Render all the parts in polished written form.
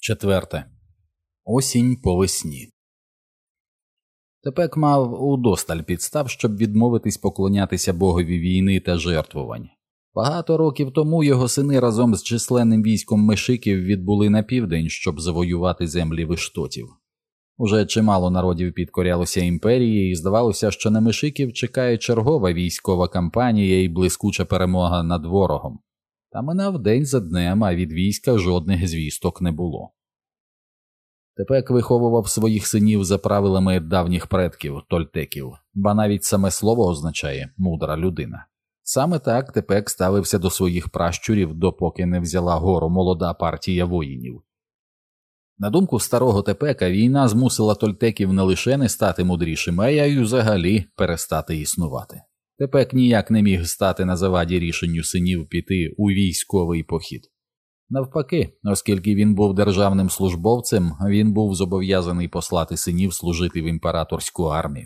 4. Осінь по весні. Тепек мав удосталь підстав, щоб відмовитись поклонятися богові війни та жертвувань. Багато років тому його сини разом з численним військом мешиків відбули на південь, щоб завоювати землі виштотів. Уже чимало народів підкорялося імперії, і здавалося, що на мешиків чекає чергова військова кампанія і блискуча перемога над ворогом. Та минав день за днем, а від війська жодних звісток не було. Тепек виховував своїх синів за правилами давніх предків, тольтеків, ба навіть саме слово означає «мудра людина». Саме так Тепек ставився до своїх пращурів, допоки не взяла гору молода партія воїнів. На думку старого Тепека, війна змусила тольтеків не лише не стати мудрішими, а й взагалі перестати існувати. Тепек ніяк не міг стати на заваді рішенню синів піти у військовий похід. Навпаки, оскільки він був державним службовцем, він був зобов'язаний послати синів служити в імператорську армію.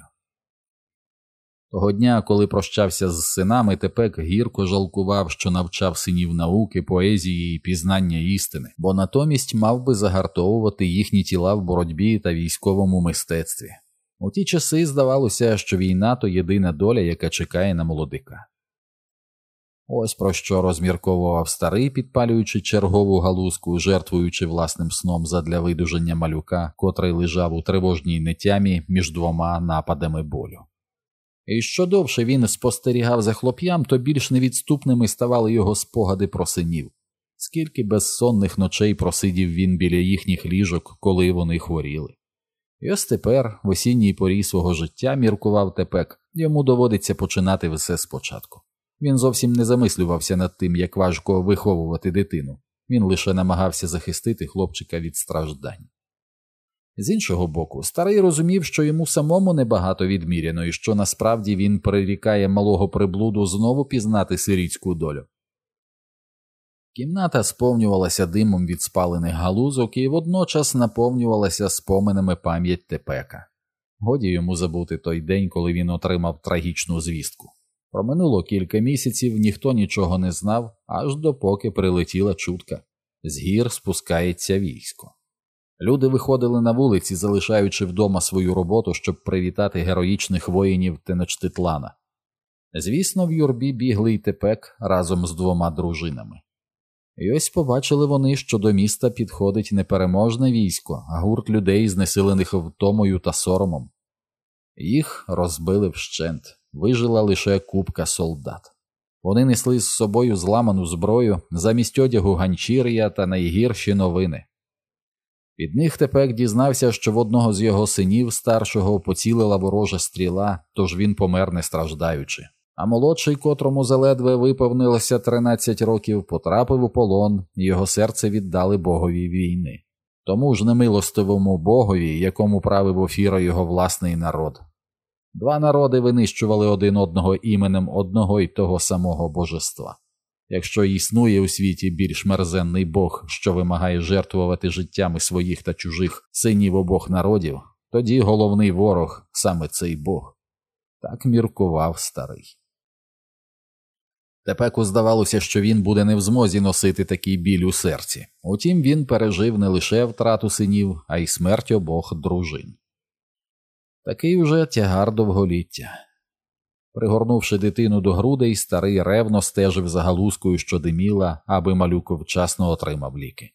Того дня, коли прощався з синами, Тепек гірко жалкував, що навчав синів науки, поезії і пізнання істини, бо натомість мав би загартовувати їхні тіла в боротьбі та військовому мистецтві. У ті часи здавалося, що війна – то єдина доля, яка чекає на молодика. Ось про що розмірковував старий, підпалюючи чергову галузку, жертвуючи власним сном задля видужання малюка, котрий лежав у тривожній нетямі між двома нападами болю. І що довше він спостерігав за хлоп'ям, то більш невідступними ставали його спогади про синів. Скільки безсонних ночей просидів він біля їхніх ліжок, коли вони хворіли. І ось тепер, в осінній порі свого життя, міркував Тепек, йому доводиться починати все спочатку. Він зовсім не замислювався над тим, як важко виховувати дитину. Він лише намагався захистити хлопчика від страждань. З іншого боку, старий розумів, що йому самому небагато відміряно і що насправді він прирікає малого приблуду знову пізнати сирітську долю. Кімната сповнювалася димом від спалених галузок і водночас наповнювалася споминами пам'ять Тепека. Годі йому забути той день, коли він отримав трагічну звістку. Проминуло кілька місяців, ніхто нічого не знав, аж допоки прилетіла чутка. З гір спускається військо. Люди виходили на вулиці, залишаючи вдома свою роботу, щоб привітати героїчних воїнів Теночтитлана. Звісно, в юрбі бігли й Тепек разом з 2 дружинами. І ось побачили вони, що до міста підходить не переможне військо, а гурт людей, знесилених втомою та соромом. Їх розбили вщент, вижила лише купка солдат. Вони несли з собою зламану зброю, замість одягу ганчір'я та найгірші новини. Від них Тепек дізнався, що в одного з його синів старшого поцілила ворожа стріла, тож він помер не страждаючи. А молодший, котрому заледве виповнилося 13 років, потрапив у полон, і його серце віддали богові війни. Тому ж немилостивому богові, якому правив Офіра його власний народ. 2 народи винищували один одного іменем одного й того самого божества. Якщо існує у світі більш мерзенний бог, що вимагає жертвувати життями своїх та чужих синів обох народів, тоді головний ворог – саме цей бог. Так міркував старий. Тепеку здавалося, що він буде не в змозі носити такий біль у серці. Утім, він пережив не лише втрату синів, а й смерть обох дружин. Такий уже тягар довголіття. Пригорнувши дитину до грудей, старий ревно стежив за галузкою, що диміла, аби малюк вчасно отримав ліки.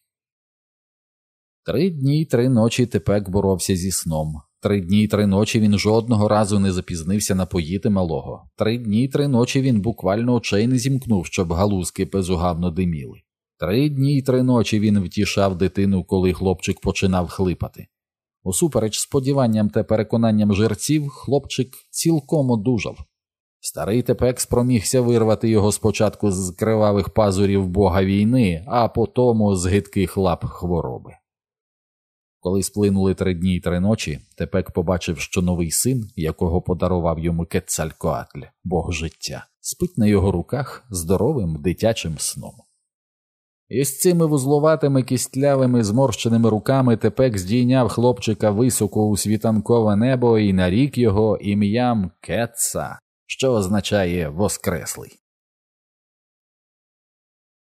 3 дні й 3 ночі Тепек боровся зі сном. 3 дні й 3 ночі він жодного разу не запізнився напоїти малого. 3 дні й 3 ночі він буквально очей не зімкнув, щоб галузки безугавно диміли. 3 дні й 3 ночі він втішав дитину, коли хлопчик починав хлипати. Усупереч сподіванням та переконанням жерців, хлопчик цілком одужав. Старий Тепек спромігся вирвати його спочатку з кривавих пазурів бога війни, а потому з гидких лап хвороби. Коли сплинули 3 дні й 3 ночі, Тепек побачив, що новий син, якого подарував йому Кецалькоатль, бог життя, спить на його руках здоровим дитячим сном. І з цими вузловатими, кістлявими, зморщеними руками Тепек здійняв хлопчика високо у світанкове небо і нарік його ім'ям Кеца, що означає «воскреслий».